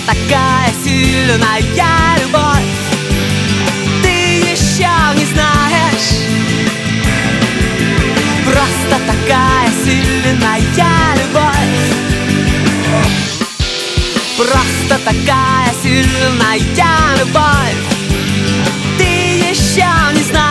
такая сильная любовь, ты еще не знаешь. Просто такая сильная любовь, просто такая сильная любовь, ты еще не знаешь.